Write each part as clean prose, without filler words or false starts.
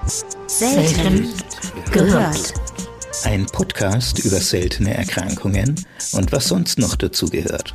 Selten gehört. Ein Podcast über seltene Erkrankungen und was sonst noch dazu gehört.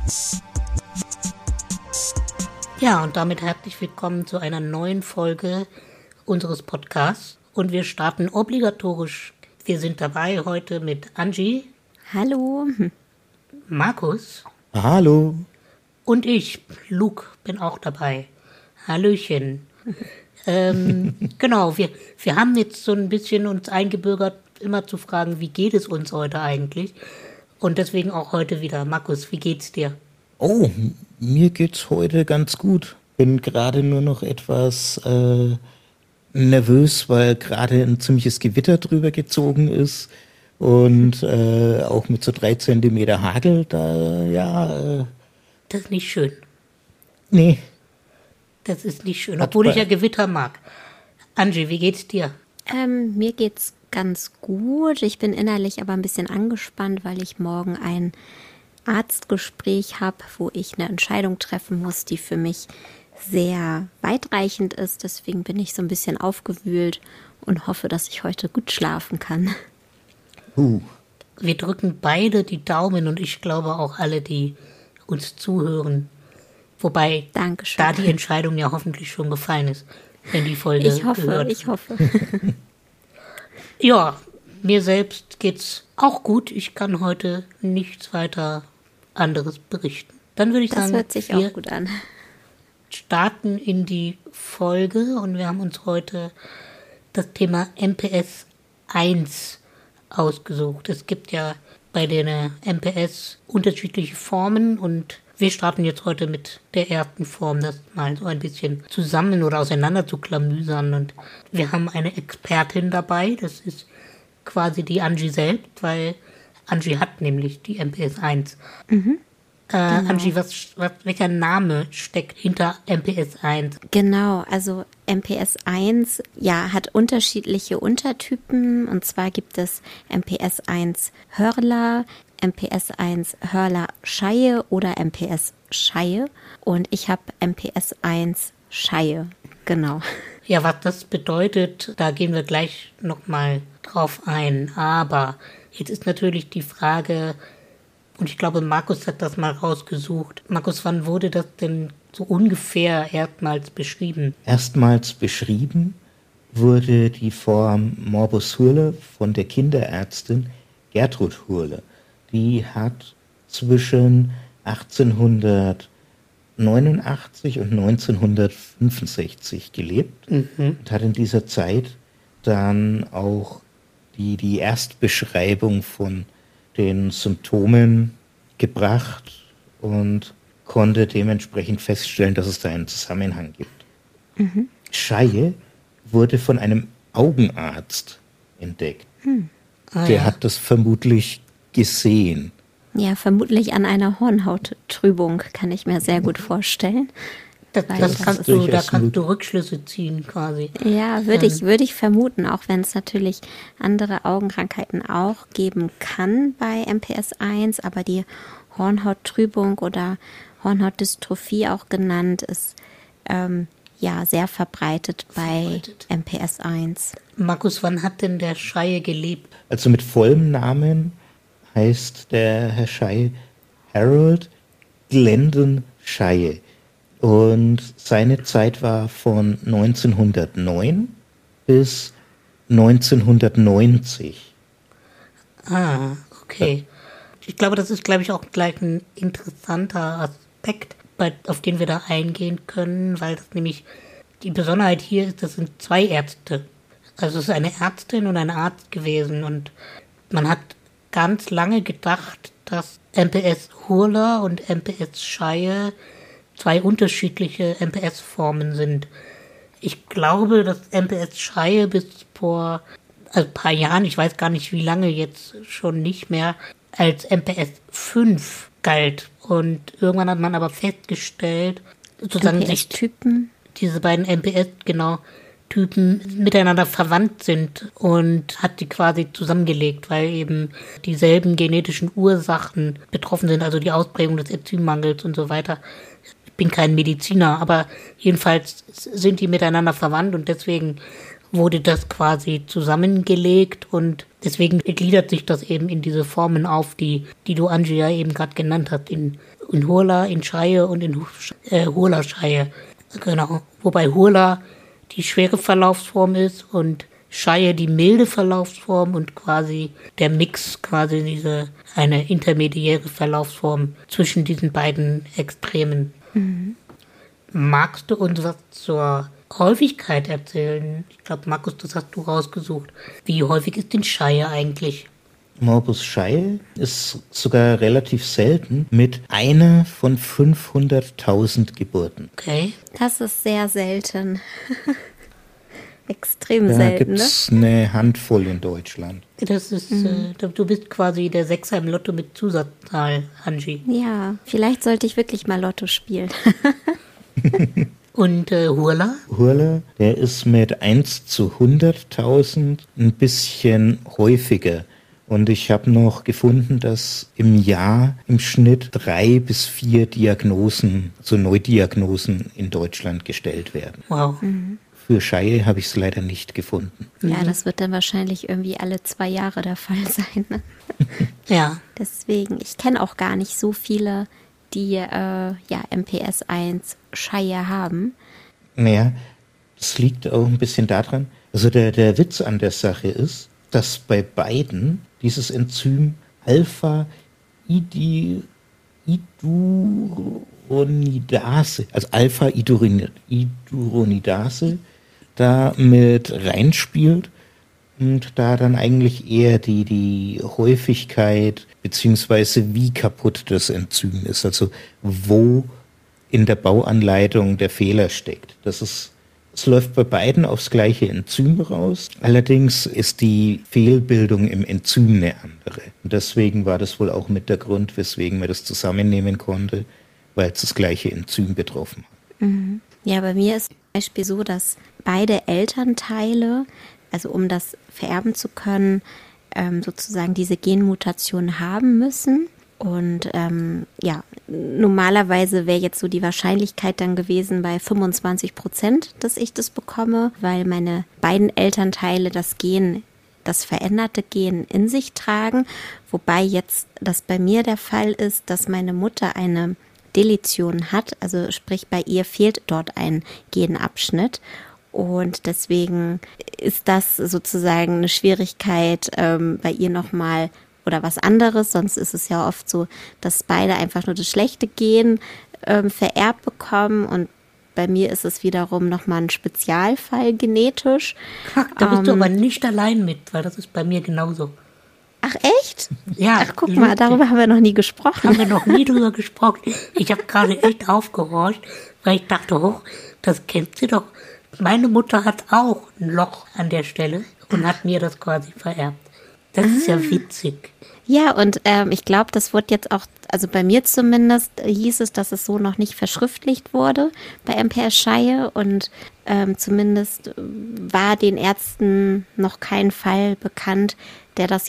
Ja, und damit herzlich willkommen zu einer neuen Folge unseres Podcasts. Und wir starten obligatorisch. Wir sind dabei heute mit Angie. Hallo. Markus. Hallo. Und ich, Luke, bin auch dabei. Hallöchen. Genau, wir haben jetzt so ein bisschen uns eingebürgert, immer zu fragen, wie geht es uns heute eigentlich? Und deswegen auch heute wieder. Markus, wie geht's dir? Oh, mir geht's heute ganz gut. Bin gerade nur noch etwas nervös, weil gerade ein ziemliches Gewitter drüber gezogen ist und auch mit so 3 Zentimeter Hagel, Das ist nicht schön. Nee. Das ist nicht schön, obwohl ich ja Gewitter mag. Angie, wie geht's dir? Mir geht's ganz gut. Ich bin innerlich aber ein bisschen angespannt, weil ich morgen ein Arztgespräch habe, wo ich eine Entscheidung treffen muss, die für mich sehr weitreichend ist. Deswegen bin ich so ein bisschen aufgewühlt und hoffe, dass ich heute gut schlafen kann. Wir drücken beide die Daumen und ich glaube auch alle, die uns zuhören. Wobei Dankeschön. Da die Entscheidung ja hoffentlich schon gefallen ist, wenn die Folge gehört. Ich hoffe. Ja, mir selbst geht's auch gut. Ich kann heute nichts weiter anderes berichten. Dann würde ich sagen, das hört sich auch gut an. Starten in die Folge und wir haben uns heute das Thema MPS 1 ausgesucht. Es gibt ja bei den MPS unterschiedliche Formen und wir starten jetzt heute mit der ersten Form, das mal so ein bisschen zusammen oder auseinander zu klamüsern. Und wir haben eine Expertin dabei, das ist quasi die Angie selbst, weil Angie hat nämlich die MPS 1. Genau. Angie, welcher Name steckt hinter MPS 1? Genau, also MPS 1 hat unterschiedliche Untertypen. Und zwar gibt es MPS 1 Hörler, MPS 1 Hörler-Scheie oder MPS Scheie. Und ich habe MPS 1 Scheie, genau. Ja, was das bedeutet, da gehen wir gleich nochmal drauf ein. Aber jetzt ist natürlich die Frage, und ich glaube, Markus hat das mal rausgesucht. Markus, wann wurde das denn so ungefähr erstmals beschrieben? Erstmals beschrieben wurde die Form Morbus Hurle von der Kinderärztin Gertrud Hurle. Die hat zwischen 1889 und 1965 gelebt und hat in dieser Zeit dann auch die Erstbeschreibung von den Symptomen gebracht und konnte dementsprechend feststellen, dass es da einen Zusammenhang gibt. Scheie wurde von einem Augenarzt entdeckt. Der hat das vermutlich gesehen. Ja, vermutlich an einer Hornhauttrübung, kann ich mir sehr gut vorstellen. Da kannst du Rückschlüsse ziehen quasi. Ja, würde ich vermuten, auch wenn es natürlich andere Augenkrankheiten auch geben kann bei MPS 1, aber die Hornhauttrübung oder Hornhautdystrophie auch genannt ist sehr verbreitet bei MPS 1. Markus, wann hat denn der Scheie gelebt? Also mit vollem Namen heißt der Herr Scheie Harold Glendon Scheie. Und seine Zeit war von 1909 bis 1990. Ah, okay. Ich glaube, das ist, auch gleich ein interessanter Aspekt, auf den wir da eingehen können, weil das nämlich die Besonderheit hier ist, das sind 2 Ärzte. Also es ist eine Ärztin und ein Arzt gewesen und man hat ganz lange gedacht, dass MPS Hurler und MPS Scheie 2 unterschiedliche MPS-Formen sind. Ich glaube, dass MPS Scheie bis vor ein paar Jahren, ich weiß gar nicht wie lange jetzt schon nicht mehr, als MPS 5 galt. Und irgendwann hat man aber festgestellt, sozusagen sich diese beiden MPS-Typen miteinander verwandt sind und hat die quasi zusammengelegt, weil eben dieselben genetischen Ursachen betroffen sind, also die Ausprägung des Enzymmangels und so weiter. Ich bin kein Mediziner, aber jedenfalls sind die miteinander verwandt und deswegen wurde das quasi zusammengelegt und deswegen gliedert sich das eben in diese Formen auf, die du, Angie, ja eben gerade genannt hast, in Hurla, in Shire und in Hurla Shire. Genau. Wobei Hurla die schwere Verlaufsform ist und Shire die milde Verlaufsform und quasi der Mix, quasi eine intermediäre Verlaufsform zwischen diesen beiden Extremen. Mhm. Magst du uns was zur Häufigkeit erzählen? Ich glaube, Markus, das hast du rausgesucht. Wie häufig ist denn Shire eigentlich? Morbus Shire ist sogar relativ selten mit einer von 500.000 Geburten. Okay. Das ist sehr selten. Extrem da selten, gibt es eine Handvoll in Deutschland. Das ist, du bist quasi der Sechser im Lotto mit Zusatzzahl, Angie. Ja, vielleicht sollte ich wirklich mal Lotto spielen. Und Hurla? Hurla, der ist mit 1 zu 100.000 ein bisschen häufiger. Und ich habe noch gefunden, dass im Jahr im Schnitt 3 bis 4 Diagnosen, also Neudiagnosen in Deutschland gestellt werden. Wow. Mhm. Für Shire habe ich es leider nicht gefunden. Ja, das wird dann wahrscheinlich irgendwie alle 2 Jahre der Fall sein. Ne? Ja. Deswegen, ich kenne auch gar nicht so viele, die MPS 1 Shire haben. Naja, das liegt auch ein bisschen daran, also der Witz an der Sache ist, dass bei beiden dieses Enzym Alpha-Iduronidase, also Alpha-Iduronidase, da mit reinspielt und da dann eigentlich eher die Häufigkeit beziehungsweise wie kaputt das Enzym ist, also wo in der Bauanleitung der Fehler steckt. Es läuft bei beiden aufs gleiche Enzym raus. Allerdings ist die Fehlbildung im Enzym eine andere. Und deswegen war das wohl auch mit der Grund, weswegen man das zusammennehmen konnte, weil es das gleiche Enzym betroffen hat. Mhm. Ja, bei mir ist zum Beispiel so, dass beide Elternteile, also um das vererben zu können, sozusagen diese Genmutation haben müssen. Und normalerweise wäre jetzt so die Wahrscheinlichkeit dann gewesen bei 25%, dass ich das bekomme, weil meine beiden Elternteile das veränderte Gen in sich tragen. Wobei jetzt das bei mir der Fall ist, dass meine Mutter eine Deletion hat, also sprich bei ihr fehlt dort ein Genabschnitt. Und deswegen ist das sozusagen eine Schwierigkeit bei ihr nochmal oder was anderes, sonst ist es ja oft so, dass beide einfach nur das schlechte Gen vererbt bekommen und bei mir ist es wiederum nochmal ein Spezialfall genetisch. Da bist du aber nicht allein mit, weil das ist bei mir genauso. Ach echt? Ja. Ach guck mal, darüber haben wir noch nie gesprochen. Haben wir noch nie drüber gesprochen. Ich habe gerade echt aufgehorcht, weil ich dachte, das kennt sie doch. Meine Mutter hat auch ein Loch an der Stelle und hat mir das quasi vererbt. Das ist ja witzig. Ja, und ich glaube, das wurde jetzt auch, also bei mir zumindest hieß es, dass es so noch nicht verschriftlicht wurde bei MPS Shire und zumindest war den Ärzten noch kein Fall bekannt, der das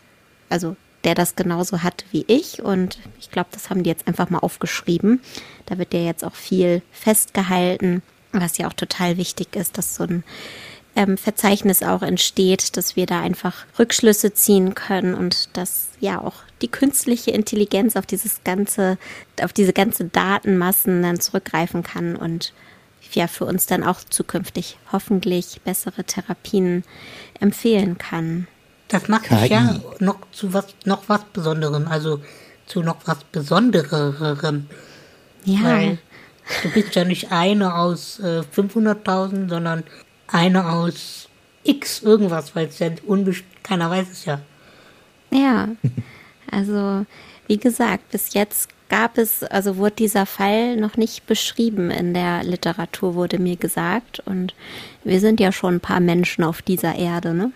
genauso hat wie ich und ich glaube, das haben die jetzt einfach mal aufgeschrieben. Da wird ja jetzt auch viel festgehalten, was ja auch total wichtig ist, dass so ein Verzeichnis auch entsteht, dass wir da einfach Rückschlüsse ziehen können und dass ja auch die künstliche Intelligenz auf diese ganze Datenmassen dann zurückgreifen kann und ja für uns dann auch zukünftig hoffentlich bessere Therapien empfehlen kann. Das macht dich ja noch zu was Besonderem, also zu noch was Besondererem. Ja. Weil du bist ja nicht eine aus 500.000, sondern eine aus X irgendwas, weil es ja keiner weiß es ja. Ja, also wie gesagt, bis jetzt wurde dieser Fall noch nicht beschrieben in der Literatur, wurde mir gesagt. Und wir sind ja schon ein paar Menschen auf dieser Erde, ne?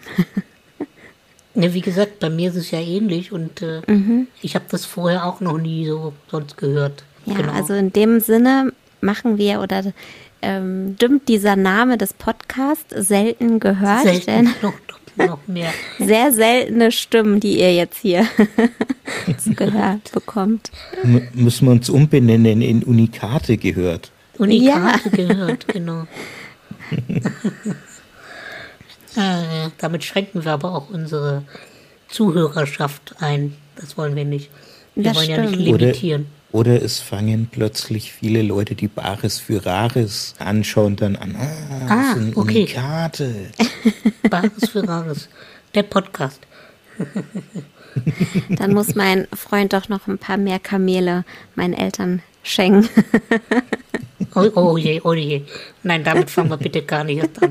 Ja, wie gesagt, bei mir ist es ja ähnlich und ich habe das vorher auch noch nie so sonst gehört. Ja, genau. Also in dem Sinne machen wir stimmt dieser Name des Podcasts selten gehört. Selten, noch mehr. Sehr seltene Stimmen, die ihr jetzt hier gehört bekommt. Müssen wir uns umbenennen in Unikate gehört. Unikate gehört, genau. Damit schränken wir aber auch unsere Zuhörerschaft ein. Das wollen wir nicht. Wir Das wollen ja nicht stimmt. limitieren. Oder es fangen plötzlich viele Leute, die Bares für Rares anschauen, dann an. Das sind okay. Unikate. Bares für Rares. Der Podcast. Dann muss mein Freund doch noch ein paar mehr Kamele meinen Eltern schenken. Oh je, oh je. Nein, damit fangen wir bitte gar nicht erst an.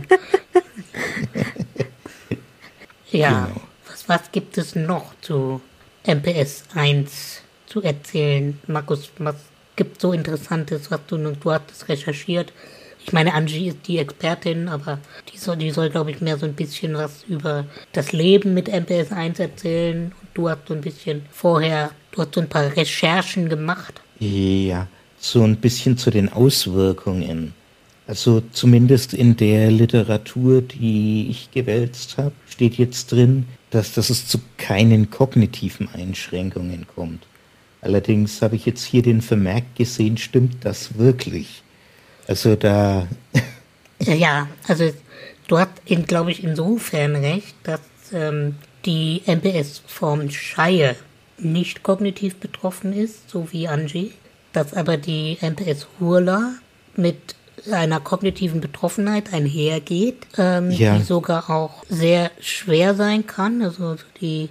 Ja, Genau. was gibt es noch zu MPS 1 zu erzählen? Markus, was gibt so Interessantes, was du hast es recherchiert? Ich meine, Angie ist die Expertin, aber die soll, glaube ich, mehr so ein bisschen was über das Leben mit MPS 1 erzählen. Und du hast so ein paar Recherchen gemacht. Ja, so ein bisschen zu den Auswirkungen. Also zumindest in der Literatur, die ich gewälzt habe, steht jetzt drin, dass es zu keinen kognitiven Einschränkungen kommt. Allerdings habe ich jetzt hier den Vermerk gesehen, stimmt das wirklich? Also da... Ja, also du hast, glaube ich, insofern recht, dass die MPS-Form Shire nicht kognitiv betroffen ist, so wie Angie, dass aber die MPS Hurler mit einer kognitiven Betroffenheit einhergeht, die sogar auch sehr schwer sein kann, also die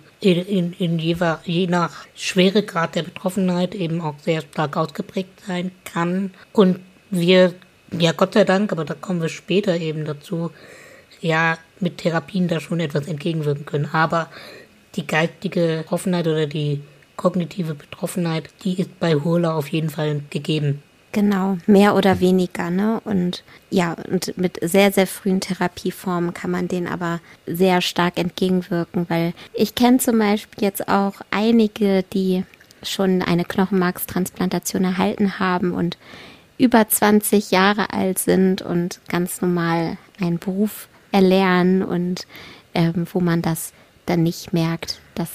je nach Schweregrad der Betroffenheit eben auch sehr stark ausgeprägt sein kann. Und wir, ja Gott sei Dank, aber da kommen wir später eben dazu, ja mit Therapien da schon etwas entgegenwirken können. Aber die geistige Betroffenheit oder die kognitive Betroffenheit, die ist bei Hurler auf jeden Fall gegeben. Genau, mehr oder weniger, ne? Und ja, und mit sehr, sehr frühen Therapieformen kann man denen aber sehr stark entgegenwirken, weil ich kenne zum Beispiel jetzt auch einige, die schon eine Knochenmarkstransplantation erhalten haben und über 20 Jahre alt sind und ganz normal einen Beruf erlernen und wo man das dann nicht merkt, dass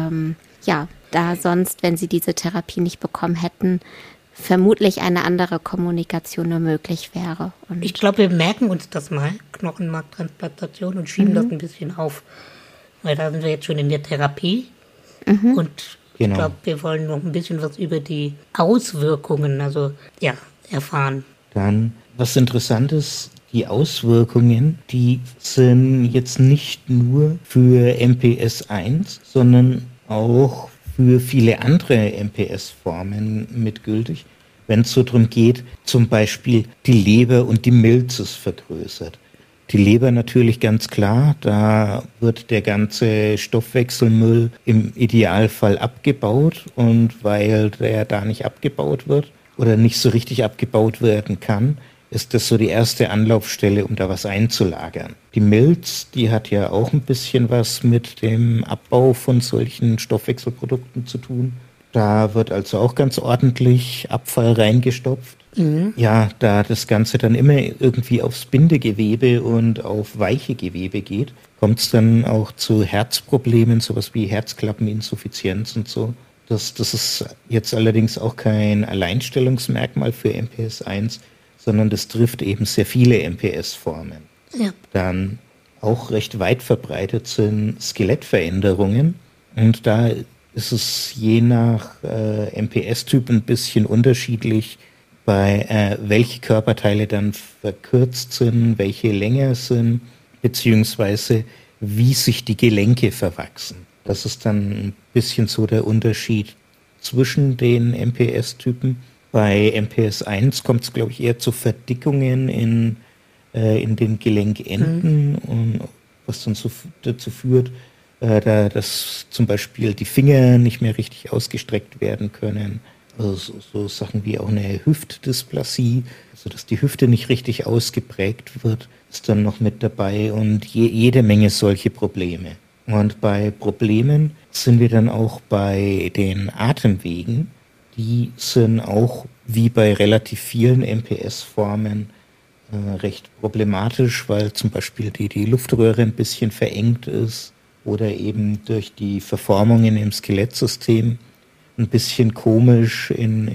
da sonst, wenn sie diese Therapie nicht bekommen hätten, vermutlich eine andere Kommunikation nur möglich wäre. Und ich glaube, wir merken uns das mal, Knochenmarktransplantation, und schieben das ein bisschen auf. Weil da sind wir jetzt schon in der Therapie. Und ich glaube, wir wollen noch ein bisschen was über die Auswirkungen, erfahren. Dann, was interessant ist, die Auswirkungen, die sind jetzt nicht nur für MPS 1, sondern auch für viele andere MPS-Formen mitgültig, wenn es so darum geht, zum Beispiel die Leber und die Milz ist vergrößert. Die Leber natürlich ganz klar, da wird der ganze Stoffwechselmüll im Idealfall abgebaut, und weil der da nicht abgebaut wird oder nicht so richtig abgebaut werden kann, ist das so die erste Anlaufstelle, um da was einzulagern. Die Milz, die hat ja auch ein bisschen was mit dem Abbau von solchen Stoffwechselprodukten zu tun. Da wird also auch ganz ordentlich Abfall reingestopft. Ja, da das Ganze dann immer irgendwie aufs Bindegewebe und auf weiche Gewebe geht, kommt es dann auch zu Herzproblemen, sowas wie Herzklappeninsuffizienz und so. Das ist jetzt allerdings auch kein Alleinstellungsmerkmal für MPS 1, sondern das trifft eben sehr viele MPS-Formen. Ja. Dann auch recht weit verbreitet sind Skelettveränderungen, und da ist es je nach MPS-Typ ein bisschen unterschiedlich, bei welche Körperteile dann verkürzt sind, welche länger sind, beziehungsweise wie sich die Gelenke verwachsen. Das ist dann ein bisschen so der Unterschied zwischen den MPS-Typen. Bei MPS 1 kommt es, glaube ich, eher zu Verdickungen in den Gelenkenden, und was dann dazu führt, dass zum Beispiel die Finger nicht mehr richtig ausgestreckt werden können. Also so Sachen wie auch eine Hüftdysplasie, also dass die Hüfte nicht richtig ausgeprägt wird, ist dann noch mit dabei, und jede Menge solche Probleme. Und bei Problemen sind wir dann auch bei den Atemwegen. Die sind auch wie bei relativ vielen MPS-Formen recht problematisch, weil zum Beispiel die Luftröhre ein bisschen verengt ist oder eben durch die Verformungen im Skelettsystem ein bisschen komisch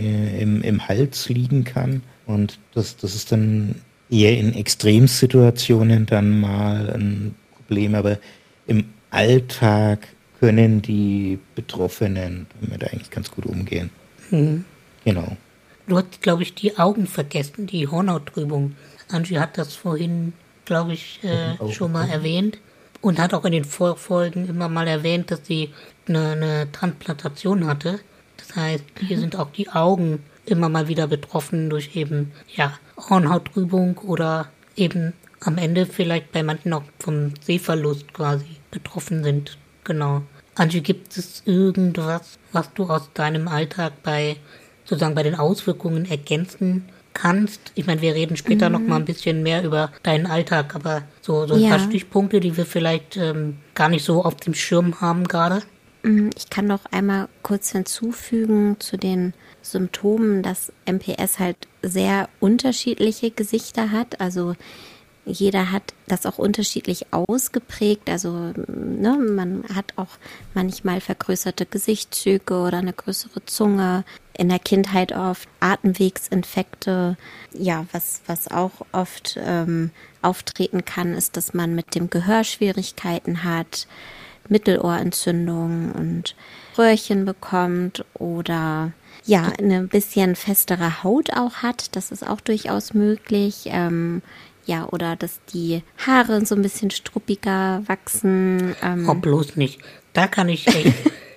im Hals liegen kann. Und das ist dann eher in Extremsituationen dann mal ein Problem, aber im Alltag können die Betroffenen damit eigentlich ganz gut umgehen. Genau. Du hast, glaube ich, die Augen vergessen, die Hornhauttrübung. Angie hat das vorhin, glaube ich, schon mal erwähnt und hat auch in den Vorfolgen immer mal erwähnt, dass sie eine Transplantation hatte. Das heißt, hier sind auch die Augen immer mal wieder betroffen durch eben Hornhauttrübung oder eben am Ende vielleicht bei manchen auch vom Sehverlust quasi betroffen sind. Genau. Angie, gibt es irgendwas, was du aus deinem Alltag bei den Auswirkungen ergänzen kannst? Ich meine, wir reden später noch mal ein bisschen mehr über deinen Alltag, aber so ein paar Stichpunkte, die wir vielleicht gar nicht so auf dem Schirm haben gerade. Ich kann noch einmal kurz hinzufügen zu den Symptomen, dass MPS halt sehr unterschiedliche Gesichter hat. Also jeder hat das auch unterschiedlich ausgeprägt. Also man hat auch manchmal vergrößerte Gesichtszüge oder eine größere Zunge. In der Kindheit oft Atemwegsinfekte. Ja, was auch oft auftreten kann, ist, dass man mit dem Gehör Schwierigkeiten hat, Mittelohrentzündung und Röhrchen bekommt oder eine bisschen festere Haut auch hat. Das ist auch durchaus möglich. Oder dass die Haare so ein bisschen struppiger wachsen. Bloß nicht. Da kann ich echt.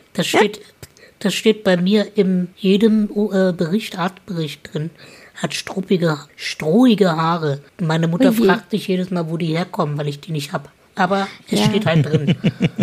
Das steht bei mir in jedem Arztbericht drin. Hat strohige Haare. Meine Mutter fragt sich jedes Mal, wo die herkommen, weil ich die nicht habe. Aber es steht halt drin.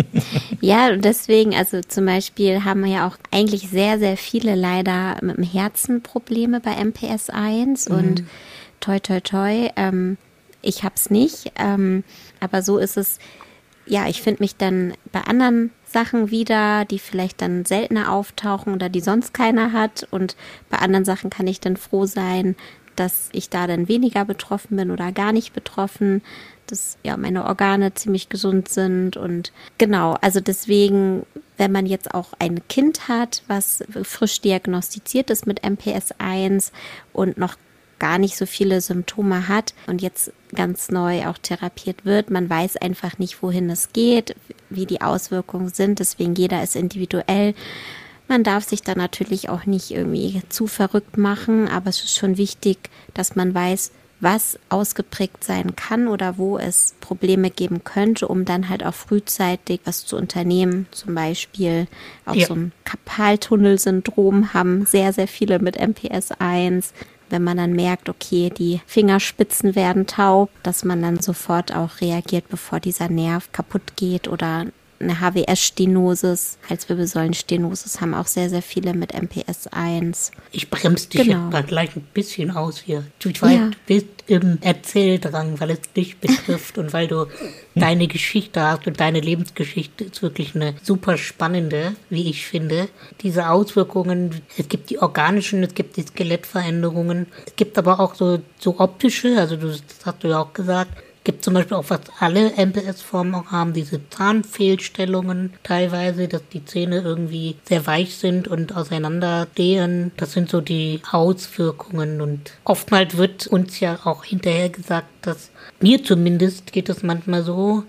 Ja, und deswegen, also zum Beispiel haben wir ja auch eigentlich sehr, sehr viele leider mit dem Herzen Probleme bei MPS 1 und toi, toi, toi, ich hab's nicht, aber so ist es, ich finde mich dann bei anderen Sachen wieder, die vielleicht dann seltener auftauchen oder die sonst keiner hat und bei anderen Sachen kann ich dann froh sein, dass ich da dann weniger betroffen bin oder gar nicht betroffen, dass meine Organe ziemlich gesund sind und genau, also deswegen, wenn man jetzt auch ein Kind hat, was frisch diagnostiziert ist mit MPS 1 und noch gar nicht so viele Symptome hat und jetzt ganz neu auch therapiert wird. Man weiß einfach nicht, wohin es geht, wie die Auswirkungen sind. Deswegen jeder ist individuell. Man darf sich da natürlich auch nicht irgendwie zu verrückt machen, aber es ist schon wichtig, dass man weiß, was ausgeprägt sein kann oder wo es Probleme geben könnte, um dann halt auch frühzeitig was zu unternehmen. Zum Beispiel auch so ein Karpaltunnelsyndrom haben sehr, sehr viele mit MPS 1. Wenn man dann merkt, okay, die Fingerspitzen werden taub, dass man dann sofort auch reagiert, bevor dieser Nerv kaputt geht oder eine HWS-Stenosis, Halswirbelsäulenstenosis haben auch sehr, sehr viele mit MPS 1. Ich bremse dich jetzt mal gleich ein bisschen aus hier. Du bist im Erzähldrang, weil es dich betrifft und weil du deine Geschichte hast und deine Lebensgeschichte ist wirklich eine super spannende, wie ich finde. Diese Auswirkungen, es gibt die organischen, es gibt die Skelettveränderungen, es gibt aber auch so optische, also das hast du ja auch gesagt. Gibt zum Beispiel auch, was alle MPS-Formen auch haben, diese Zahnfehlstellungen teilweise, dass die Zähne irgendwie sehr weich sind und auseinanderdehnen. Das sind so die Auswirkungen und oftmals wird uns ja auch hinterher gesagt, dass mir zumindest geht es manchmal so,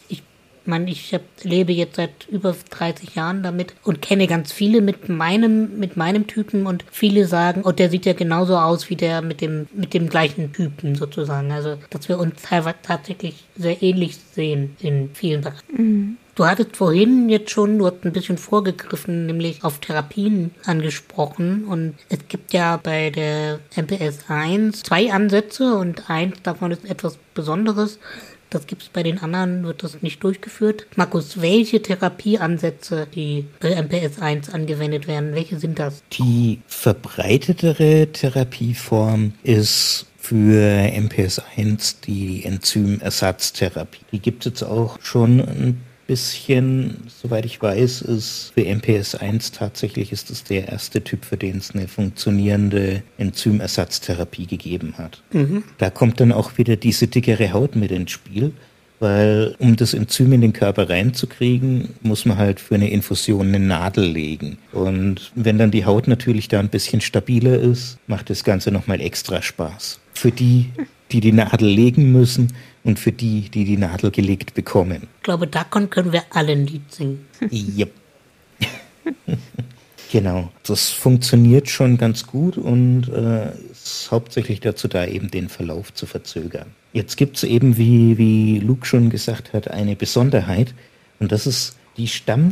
ich lebe jetzt seit über 30 Jahren damit und kenne ganz viele mit meinem Typen und viele sagen, oh, der sieht ja genauso aus wie der mit dem gleichen Typen sozusagen. Also, dass wir uns teilweise tatsächlich sehr ähnlich sehen in vielen Bereichen. Du hattest vorhin du hast ein bisschen vorgegriffen, nämlich auf Therapien angesprochen und es gibt ja bei der MPS 1 2 Ansätze und eins davon ist etwas Besonderes. Das gibt es bei den anderen, wird das nicht durchgeführt. Markus, welche Therapieansätze, die bei MPS 1 angewendet werden, welche sind das? Die verbreitetere Therapieform ist für MPS 1 die Enzymersatztherapie. Die gibt es jetzt auch schon ein bisschen, soweit ich weiß, ist für MPS 1 tatsächlich ist es der erste Typ, für den es eine funktionierende Enzymersatztherapie gegeben hat. Da kommt dann auch wieder diese dickere Haut mit ins Spiel, weil um das Enzym in den Körper reinzukriegen, muss man halt für eine Infusion eine Nadel legen. Und wenn dann die Haut natürlich da ein bisschen stabiler ist, macht das Ganze nochmal extra Spaß. Für die die Nadel legen müssen und für die Nadel gelegt bekommen. Ich glaube, davon können wir alle ein Lied singen. Yep. Genau, das funktioniert schon ganz gut und ist hauptsächlich dazu da, eben den Verlauf zu verzögern. Jetzt gibt es eben, wie Luke schon gesagt hat, eine Besonderheit und das ist die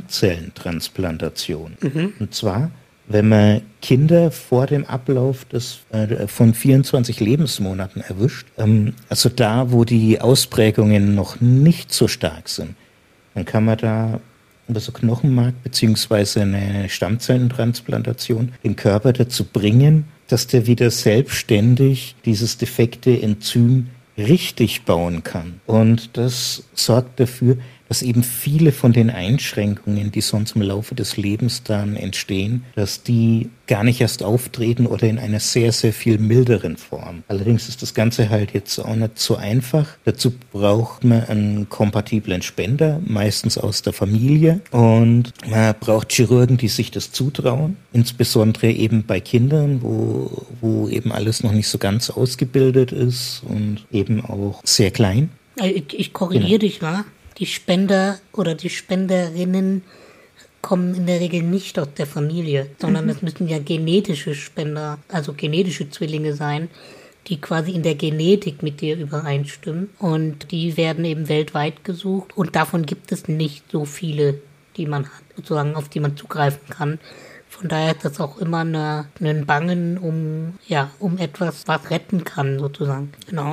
Stammzellentransplantation. Und zwar, wenn man Kinder vor dem Ablauf von 24 Lebensmonaten erwischt, also da, wo die Ausprägungen noch nicht so stark sind, dann kann man da über so Knochenmark bzw. eine Stammzellentransplantation den Körper dazu bringen, dass der wieder selbstständig dieses defekte Enzym richtig bauen kann. Und das sorgt dafür, dass eben viele von den Einschränkungen, die sonst im Laufe des Lebens dann entstehen, dass die gar nicht erst auftreten oder in einer sehr, sehr viel milderen Form. Allerdings ist das Ganze halt jetzt auch nicht so einfach. Dazu braucht man einen kompatiblen Spender, meistens aus der Familie. Und man braucht Chirurgen, die sich das zutrauen, insbesondere eben bei Kindern, wo eben alles noch nicht so ganz ausgebildet ist und eben auch sehr klein. Ich korrigiere dich mal. Die Spender oder die Spenderinnen kommen in der Regel nicht aus der Familie, sondern es müssen ja genetische Spender, also genetische Zwillinge sein, die quasi in der Genetik mit dir übereinstimmen. Und die werden eben weltweit gesucht. Und davon gibt es nicht so viele, die man hat, sozusagen, auf die man zugreifen kann. Von daher ist das auch immer ein Bangen um etwas, was retten kann, sozusagen. Genau.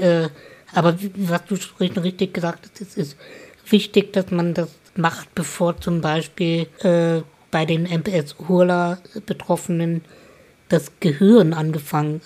Aber was du schon richtig gesagt hast, es ist wichtig, dass man das macht, bevor zum Beispiel bei den MPS-Hurler-Betroffenen das Gehirn angefangen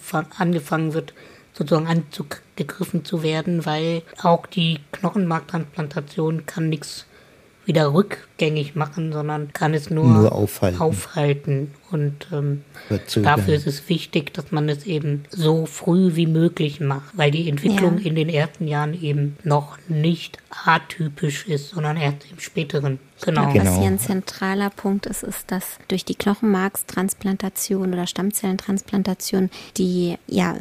wird, sozusagen angegriffen zu werden, weil auch die Knochenmarktransplantation kann nichts wieder rückgängig machen, sondern kann es nur aufhalten. Und dafür ist es wichtig, dass man es eben so früh wie möglich macht, weil die Entwicklung in den ersten Jahren eben noch nicht atypisch ist, sondern erst im späteren. Genau. Was hier ein zentraler Punkt ist, dass durch die Knochenmarkstransplantation oder Stammzellentransplantation die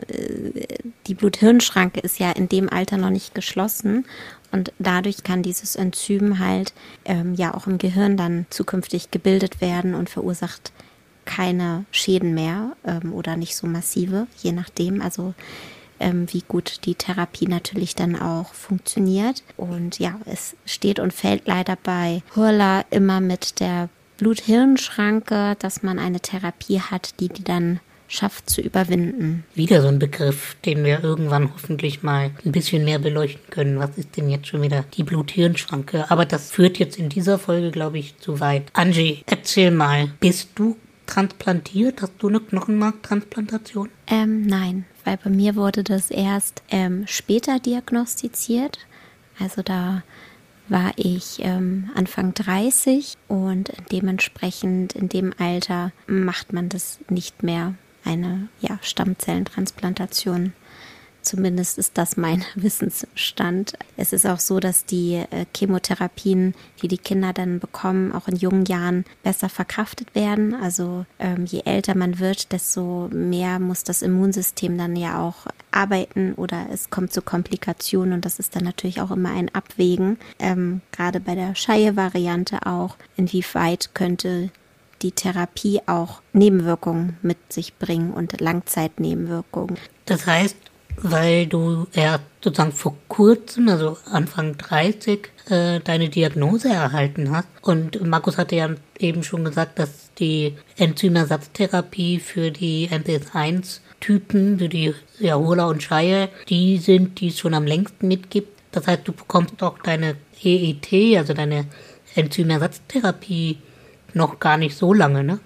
Blut-Hirn-Schranke ist ja in dem Alter noch nicht geschlossen. Und dadurch kann dieses Enzym halt auch im Gehirn dann zukünftig gebildet werden und verursacht keine Schäden mehr oder nicht so massive, je nachdem, also wie gut die Therapie natürlich dann auch funktioniert. Und ja, es steht und fällt leider bei Hurler immer mit der Blut-Hirn-Schranke, dass man eine Therapie hat, die dann schafft zu überwinden. Wieder so ein Begriff, den wir irgendwann hoffentlich mal ein bisschen mehr beleuchten können. Was ist denn jetzt schon wieder die Blut-Hirn-Schranke? Aber das führt jetzt in dieser Folge, glaube ich, zu weit. Angie, erzähl mal, bist du transplantiert? Hast du eine Knochenmarktransplantation? Nein, weil bei mir wurde das erst später diagnostiziert. Also da war ich Anfang 30 und dementsprechend in dem Alter macht man das nicht mehr, eine Stammzellentransplantation. Zumindest ist das mein Wissensstand. Es ist auch so, dass die Chemotherapien, die die Kinder dann bekommen, auch in jungen Jahren besser verkraftet werden. Also je älter man wird, desto mehr muss das Immunsystem dann ja auch arbeiten oder es kommt zu Komplikationen und das ist dann natürlich auch immer ein Abwägen. Gerade bei der Scheie-Variante auch, inwieweit könnte die Therapie auch Nebenwirkungen mit sich bringen und Langzeitnebenwirkungen. Das heißt, weil du sozusagen vor kurzem, also Anfang 30, deine Diagnose erhalten hast. Und Markus hatte ja eben schon gesagt, dass die Enzymersatztherapie für die MPS-1-Typen, für die Hurler und Scheie, die es schon am längsten mitgibt. Das heißt, du bekommst auch deine EET, also deine Enzymersatztherapie, noch gar nicht so lange, ne?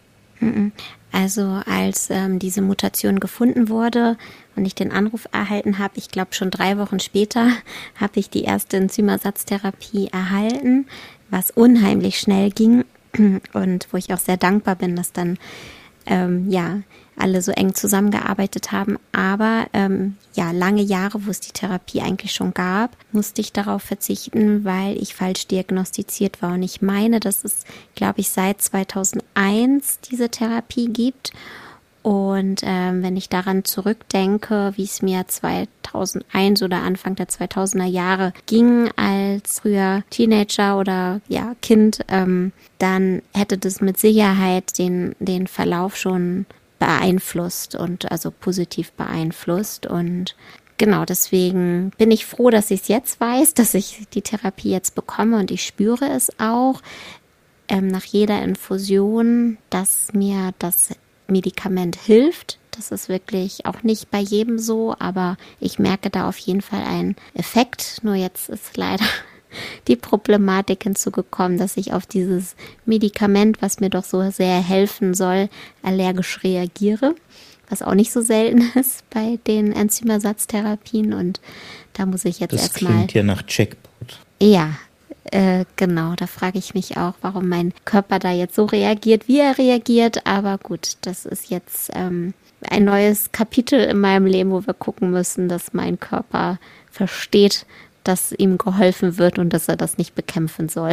Also als diese Mutation gefunden wurde und ich den Anruf erhalten habe, ich glaube schon 3 Wochen später, habe ich die erste Enzymersatztherapie erhalten, was unheimlich schnell ging und wo ich auch sehr dankbar bin, dass dann alle so eng zusammengearbeitet haben. Aber lange Jahre, wo es die Therapie eigentlich schon gab, musste ich darauf verzichten, weil ich falsch diagnostiziert war. Und ich meine, dass es, glaube ich, seit 2001 diese Therapie gibt. Und wenn ich daran zurückdenke, wie es mir 2001 oder Anfang der 2000er Jahre ging als früher Teenager oder ja Kind, dann hätte das mit Sicherheit den Verlauf schon beeinflusst und also positiv beeinflusst. Und genau, deswegen bin ich froh, dass ich es jetzt weiß, dass ich die Therapie jetzt bekomme und ich spüre es auch nach jeder Infusion, dass mir das Medikament hilft. Das ist wirklich auch nicht bei jedem so, aber ich merke da auf jeden Fall einen Effekt. Nur jetzt ist leider die Problematik hinzugekommen, dass ich auf dieses Medikament, was mir doch so sehr helfen soll, allergisch reagiere, was auch nicht so selten ist bei den Enzymersatztherapien. Und da muss ich jetzt erstmal... Das klingt ja nach Jackpot. Ja, genau, da frage ich mich auch, warum mein Körper da jetzt so reagiert, wie er reagiert. Aber gut, das ist jetzt ein neues Kapitel in meinem Leben, wo wir gucken müssen, dass mein Körper versteht, dass ihm geholfen wird und dass er das nicht bekämpfen soll.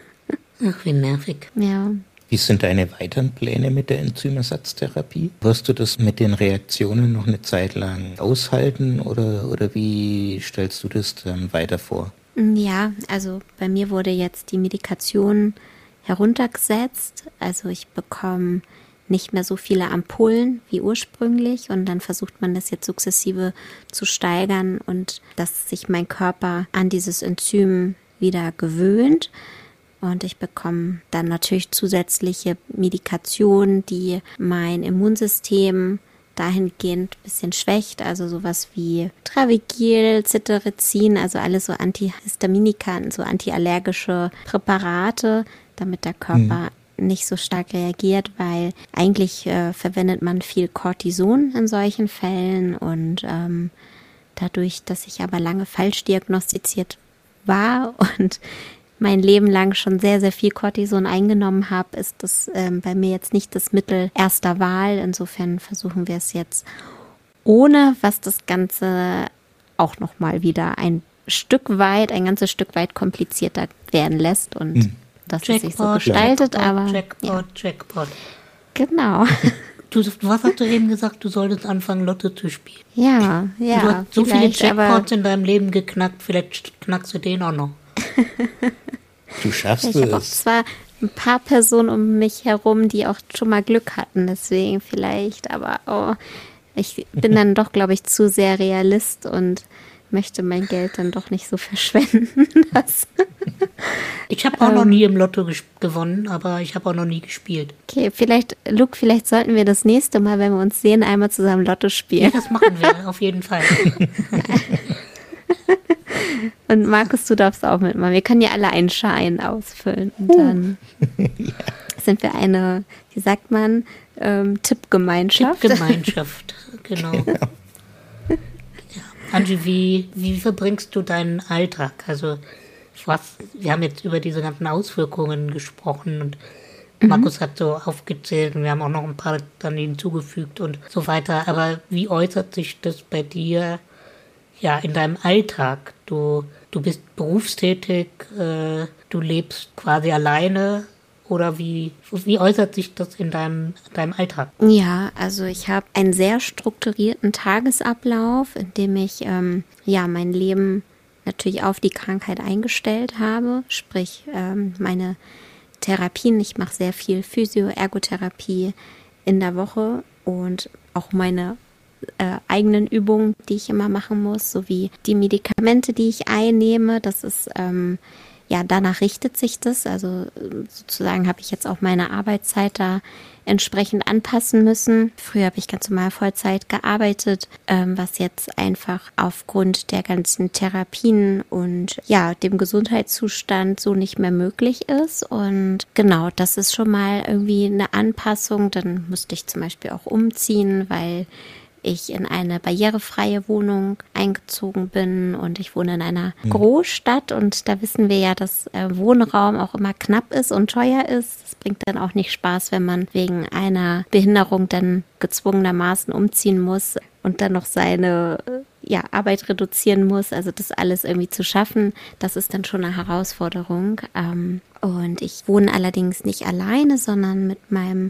Ach, wie nervig. Ja. Wie sind deine weiteren Pläne mit der Enzymersatztherapie? Wirst du das mit den Reaktionen noch eine Zeit lang aushalten oder wie stellst du das dann weiter vor? Ja, also bei mir wurde jetzt die Medikation heruntergesetzt. Also ich bekomme nicht mehr so viele Ampullen wie ursprünglich und dann versucht man das jetzt sukzessive zu steigern und dass sich mein Körper an dieses Enzym wieder gewöhnt. Und ich bekomme dann natürlich zusätzliche Medikationen, die mein Immunsystem dahingehend ein bisschen schwächt, also sowas wie Travigil, Cetirizin, also alles so Antihistaminika, so antiallergische Präparate, damit der Körper nicht so stark reagiert, weil eigentlich verwendet man viel Cortison in solchen Fällen und dadurch, dass ich aber lange falsch diagnostiziert war und mein Leben lang schon sehr, sehr viel Cortison eingenommen habe, ist das bei mir jetzt nicht das Mittel erster Wahl. Insofern versuchen wir es jetzt ohne, was das Ganze auch nochmal wieder ein ganzes Stück weit komplizierter werden lässt und dass es sich so gestaltet. Jackpot. Genau. Was hast du eben gesagt? Du solltest anfangen, Lotto zu spielen. Ja. Du hast so viele Jackpots in deinem Leben geknackt, vielleicht knackst du den auch noch. Du schaffst ich habe auch zwar ein paar Personen um mich herum, die auch schon mal Glück hatten, deswegen vielleicht, aber ich bin dann doch, glaube ich, zu sehr Realist und möchte mein Geld dann doch nicht so verschwenden. Ich habe auch noch nie im Lotto gewonnen, aber ich habe auch noch nie gespielt. Okay, Luke, vielleicht sollten wir das nächste Mal, wenn wir uns sehen, einmal zusammen Lotto spielen. Ja, das machen wir, auf jeden Fall. Und Markus, du darfst auch mitmachen. Wir können ja alle einen Schein ausfüllen. Und dann sind wir eine, wie sagt man, Tippgemeinschaft. Tippgemeinschaft, genau. Ja. Angie, wie verbringst du deinen Alltag? Also wir haben jetzt über diese ganzen Auswirkungen gesprochen und Markus hat so aufgezählt und wir haben auch noch ein paar dann hinzugefügt und so weiter. Aber wie äußert sich das bei dir in deinem Alltag? Du bist berufstätig, du lebst quasi alleine oder wie äußert sich das in deinem Alltag? Ja, also ich habe einen sehr strukturierten Tagesablauf, in dem ich mein Leben natürlich auf die Krankheit eingestellt habe, sprich meine Therapien. Ich mache sehr viel Physio-Ergotherapie in der Woche und auch meine eigenen Übungen, die ich immer machen muss, sowie die Medikamente, die ich einnehme. Das ist, danach richtet sich das. Also sozusagen habe ich jetzt auch meine Arbeitszeit da entsprechend anpassen müssen. Früher habe ich ganz normal Vollzeit gearbeitet, was jetzt einfach aufgrund der ganzen Therapien und dem Gesundheitszustand so nicht mehr möglich ist. Und genau, das ist schon mal irgendwie eine Anpassung. Dann musste ich zum Beispiel auch umziehen, weil ich in eine barrierefreie Wohnung eingezogen bin und ich wohne in einer Großstadt und da wissen wir ja, dass Wohnraum auch immer knapp ist und teuer ist. Das bringt dann auch nicht Spaß, wenn man wegen einer Behinderung dann gezwungenermaßen umziehen muss und dann noch seine Arbeit reduzieren muss. Also das alles irgendwie zu schaffen, das ist dann schon eine Herausforderung. Und ich wohne allerdings nicht alleine, sondern mit meinem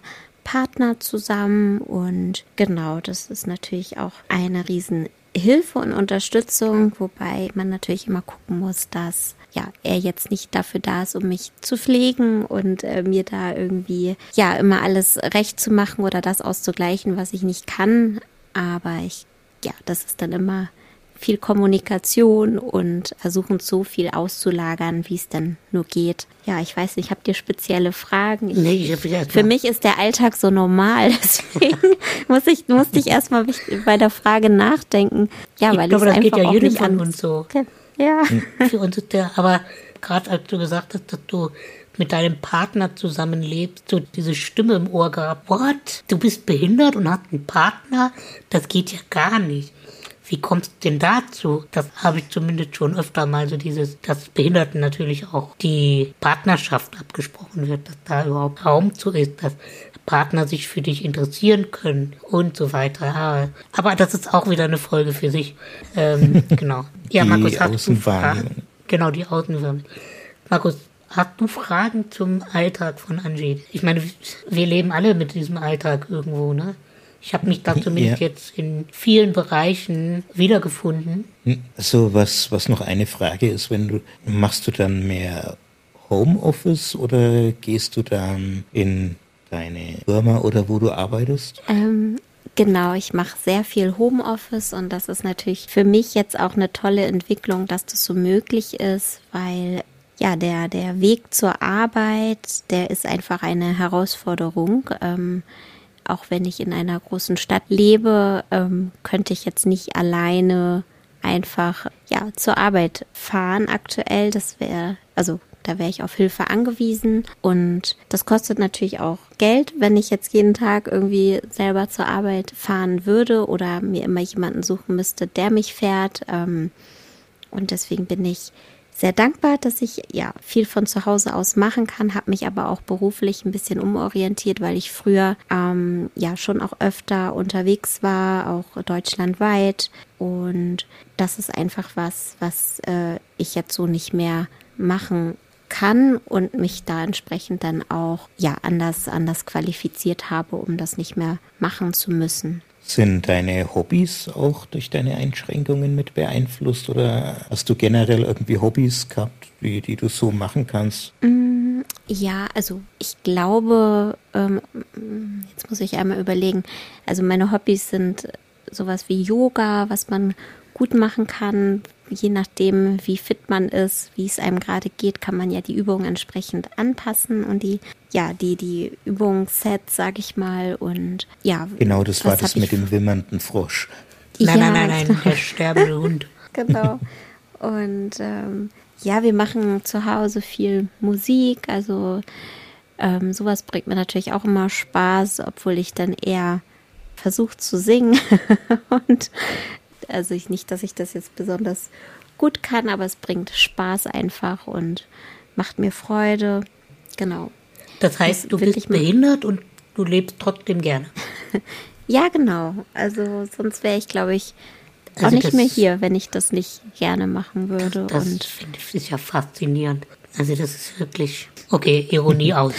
Partner zusammen und genau, das ist natürlich auch eine Riesenhilfe und Unterstützung, wobei man natürlich immer gucken muss, dass er jetzt nicht dafür da ist, um mich zu pflegen und mir da irgendwie immer alles recht zu machen oder das auszugleichen, was ich nicht kann. Aber das ist dann immer viel Kommunikation und versuchen so viel auszulagern, wie es dann nur geht. Ja, ich weiß nicht, habt ihr spezielle Fragen? Für mich ist der Alltag so normal, deswegen musste ich erstmal bei der Frage nachdenken. Ja, weil ich glaube, das geht ja jedem von uns so. Ja. Für uns ist aber gerade als du gesagt hast, dass du mit deinem Partner zusammenlebst, so diese Stimme im Ohr gehabt, what? Du bist behindert und hast einen Partner? Das geht ja gar nicht. Wie kommst du denn dazu? Das habe ich zumindest schon öfter mal so dass Behinderten natürlich auch die Partnerschaft abgesprochen wird, dass da überhaupt Raum zu ist, dass Partner sich für dich interessieren können und so weiter. Aber das ist auch wieder eine Folge für sich. Genau. Ja, Markus, hast du Fragen? Genau, die Außenwirkung. Markus, hast du Fragen zum Alltag von Angie? Ich meine, wir leben alle mit diesem Alltag irgendwo, ne? Ich habe mich da zumindest jetzt in vielen Bereichen wiedergefunden. So, was noch eine Frage ist, machst du dann mehr Homeoffice oder gehst du dann in deine Firma oder wo du arbeitest? Genau, ich mache sehr viel Homeoffice und das ist natürlich für mich jetzt auch eine tolle Entwicklung, dass das so möglich ist, weil der Weg zur Arbeit, der ist einfach eine Herausforderung. Auch wenn ich in einer großen Stadt lebe, könnte ich jetzt nicht alleine einfach zur Arbeit fahren aktuell. Da wäre ich auf Hilfe angewiesen und das kostet natürlich auch Geld, wenn ich jetzt jeden Tag irgendwie selber zur Arbeit fahren würde oder mir immer jemanden suchen müsste, der mich fährt. Und deswegen bin ich sehr dankbar, dass ich viel von zu Hause aus machen kann, habe mich aber auch beruflich ein bisschen umorientiert, weil ich früher schon auch öfter unterwegs war, auch deutschlandweit. Und das ist einfach was ich jetzt so nicht mehr machen kann und mich da entsprechend dann auch anders qualifiziert habe, um das nicht mehr machen zu müssen. Sind deine Hobbys auch durch deine Einschränkungen mit beeinflusst oder hast du generell irgendwie Hobbys gehabt, die du so machen kannst? Ja, also ich glaube, jetzt muss ich einmal überlegen, also meine Hobbys sind sowas wie Yoga, was man gut machen kann, je nachdem, wie fit man ist, wie es einem gerade geht, kann man ja die Übungen entsprechend anpassen und die Übungssets, sag ich mal, und Genau, das war das mit dem wimmernden Frosch. Nein, der sterbende Hund. Genau. Und wir machen zu Hause viel Musik, also sowas bringt mir natürlich auch immer Spaß, obwohl ich dann eher versuche zu singen und also nicht, dass ich das jetzt besonders gut kann, aber es bringt Spaß einfach und macht mir Freude. Genau. Das heißt, du bist behindert und du lebst trotzdem gerne. Ja, genau. Also sonst wäre ich, glaube ich, auch nicht mehr hier, wenn ich das nicht gerne machen würde. Das finde ich ja faszinierend. Also das ist wirklich, okay, Ironie aus.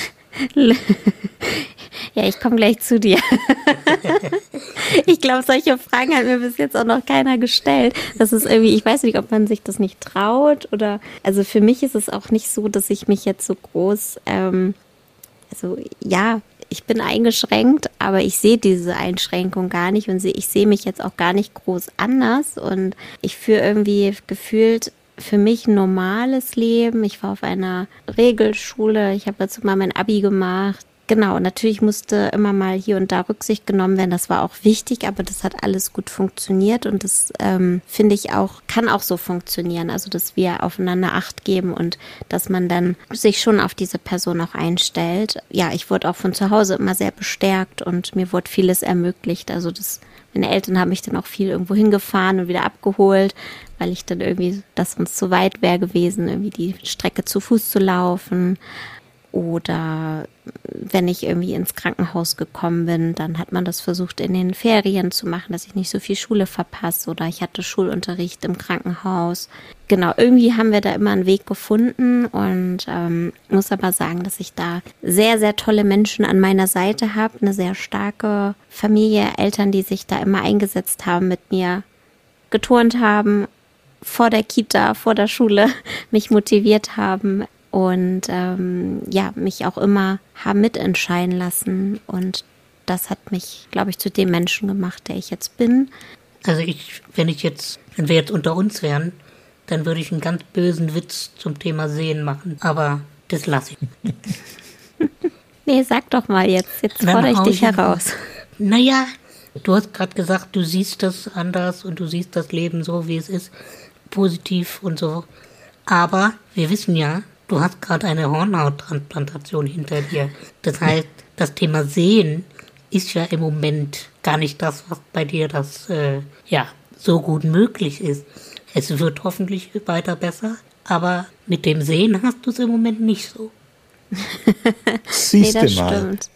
Ja, ich komme gleich zu dir. Ich glaube, solche Fragen hat mir bis jetzt auch noch keiner gestellt. Das ist irgendwie, ich weiß nicht, ob man sich das nicht traut oder, also für mich ist es auch nicht so, dass ich mich jetzt so groß, ich bin eingeschränkt, aber ich sehe diese Einschränkung gar nicht und ich sehe mich jetzt auch gar nicht groß anders und ich führe irgendwie gefühlt für mich ein normales Leben. Ich war auf einer Regelschule, ich habe dazu mal mein Abi gemacht. Genau, natürlich musste immer mal hier und da Rücksicht genommen werden, das war auch wichtig, aber das hat alles gut funktioniert und das finde ich auch, kann auch so funktionieren, also dass wir aufeinander Acht geben und dass man dann sich schon auf diese Person auch einstellt. Ja, ich wurde auch von zu Hause immer sehr bestärkt und mir wurde vieles ermöglicht, also meine Eltern haben mich dann auch viel irgendwo hingefahren und wieder abgeholt, weil ich dann irgendwie, das uns zu weit wäre gewesen, irgendwie die Strecke zu Fuß zu laufen. Oder wenn ich irgendwie ins Krankenhaus gekommen bin, dann hat man das versucht in den Ferien zu machen, dass ich nicht so viel Schule verpasse. Oder ich hatte Schulunterricht im Krankenhaus. Genau, irgendwie haben wir da immer einen Weg gefunden und muss aber sagen, dass ich da sehr, sehr tolle Menschen an meiner Seite habe. Eine sehr starke Familie, Eltern, die sich da immer eingesetzt haben, mit mir geturnt haben, vor der Kita, vor der Schule, mich motiviert haben. Und mich auch immer haben mitentscheiden lassen. Und das hat mich, glaube ich, zu dem Menschen gemacht, der ich jetzt bin. Also wenn wir jetzt unter uns wären, dann würde ich einen ganz bösen Witz zum Thema Sehen machen. Aber das lasse ich. Nee, sag doch mal jetzt fordere ich dich heraus. Naja, du hast gerade gesagt, du siehst das anders und du siehst das Leben so, wie es ist, positiv und so. Aber wir wissen ja, du hast gerade eine Hornhauttransplantation hinter dir. Das heißt, das Thema Sehen ist ja im Moment gar nicht das, was bei dir so gut möglich ist. Es wird hoffentlich weiter besser, aber mit dem Sehen hast du es im Moment nicht so. Siehst das du mal. Stimmt.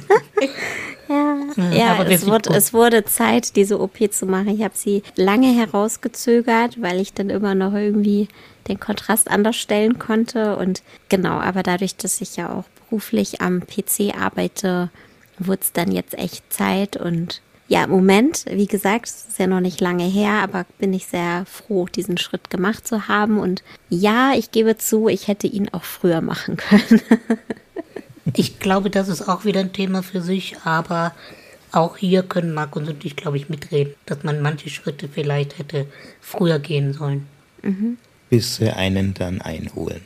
Ja, es wurde Zeit, diese OP zu machen. Ich habe sie lange herausgezögert, weil ich dann immer noch irgendwie den Kontrast anders stellen konnte. Und genau, aber dadurch, dass ich ja auch beruflich am PC arbeite, wurde es dann jetzt echt Zeit. Und ja, im Moment, wie gesagt, es ist ja noch nicht lange her, aber bin ich sehr froh, diesen Schritt gemacht zu haben. Und ja, ich gebe zu, ich hätte ihn auch früher machen können. Ich glaube, das ist auch wieder ein Thema für sich, aber auch hier können Markus und ich, glaube ich, mitreden, dass man manche Schritte vielleicht hätte früher gehen sollen. Bis sie einen dann einholen.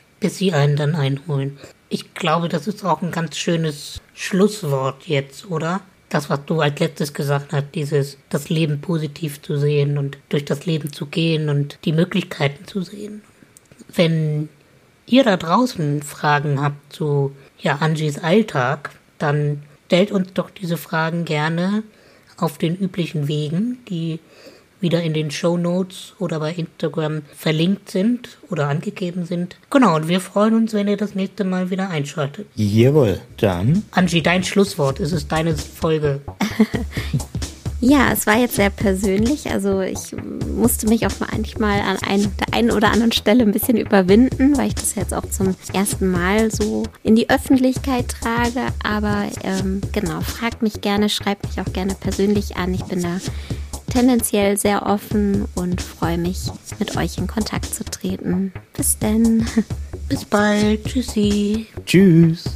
Ich glaube, das ist auch ein ganz schönes Schlusswort jetzt, oder? Das, was du als letztes gesagt hast, das Leben positiv zu sehen und durch das Leben zu gehen und die Möglichkeiten zu sehen. Wenn ihr da draußen Fragen habt zu Angies Alltag, dann stellt uns doch diese Fragen gerne auf den üblichen Wegen, die wieder in den Shownotes oder bei Instagram verlinkt sind oder angegeben sind. Genau, und wir freuen uns, wenn ihr das nächste Mal wieder einschaltet. Jawohl, dann. Angie, dein Schlusswort, es ist deine Folge. Ja, es war jetzt sehr persönlich, also ich musste mich auch manchmal an der einen oder anderen Stelle ein bisschen überwinden, weil ich das jetzt auch zum ersten Mal so in die Öffentlichkeit trage, aber genau, fragt mich gerne, schreibt mich auch gerne persönlich an, ich bin da tendenziell sehr offen und freue mich, mit euch in Kontakt zu treten. Bis denn. Bis bald, tschüssi. Tschüss.